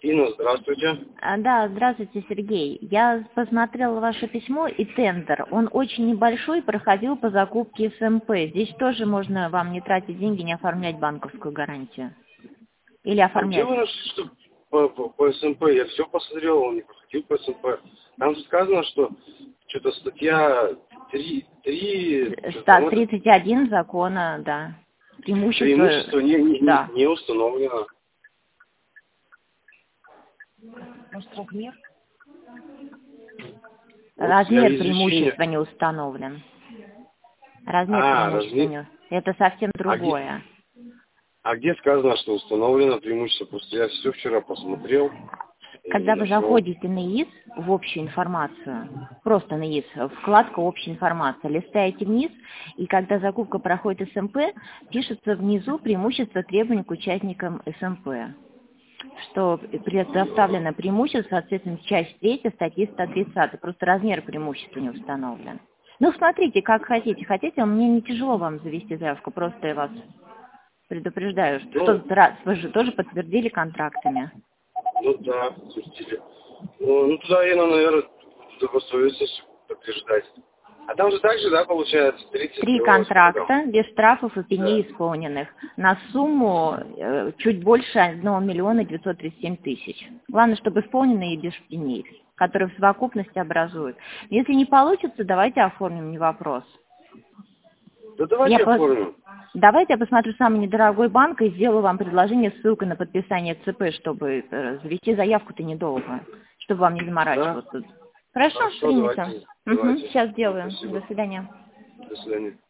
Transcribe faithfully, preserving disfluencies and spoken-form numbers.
Инна, здравствуйте. А, Да, здравствуйте, Сергей. Я посмотрела ваше письмо и тендер. Он очень небольшой, проходил по закупке СМП. Здесь тоже можно вам не тратить деньги, не оформлять банковскую гарантию. Или А где оформлять. вы нашли, что по, по, по СМП? Я все посмотрел, он не проходил по СМП. Там же сказано, что что-то статья три, три, Ста- тридцать один закона, да. Преимущество, преимущество не, не, да. не установлено. Размер? Вот Размер я преимущества не установлен. Размер А, преимущества размер. не... Это совсем А где, другое. а где сказано, что установлено преимущество? Просто я все вчера посмотрел и Когда не вы нашел. заходите на ИИС в общую информацию, просто на ИИС, вкладка «Общая информация», листаете вниз, и когда закупка проходит СМП, пишется внизу преимущество требований к участникам СМП, что предоставлено преимущество, соответственно, часть третья статьи сто тридцать, просто размер преимущества не установлен. Ну, смотрите, как хотите. Хотите, мне не тяжело вам завести заявку, просто я вас предупреждаю, что в Ну, тот раз вы же тоже подтвердили контрактами. ну да, слушайте. Ну, ну туда я, наверное, добросовестность подтверждать. А там же так же, да, получается, тридцать Три кило, сколько там? контракта без штрафов и Да. пеней исполненных на сумму э, чуть больше одного миллиона девятьсот тридцать семь тысяч. Главное, чтобы исполнены и без пеней, которые в совокупности образуют. Если не получится, давайте оформим, не вопрос. Да Я давайте пос- оформим. Давайте я посмотрю самый недорогой банк и сделаю вам предложение с ссылкой на подписание ЦП, чтобы э, завести заявку-то недолго, чтобы вам не заморачиваться. Да? Хорошо, Хорошо, принято. давайте. Угу, Давайте. сейчас сделаю. Спасибо. До свидания. До свидания.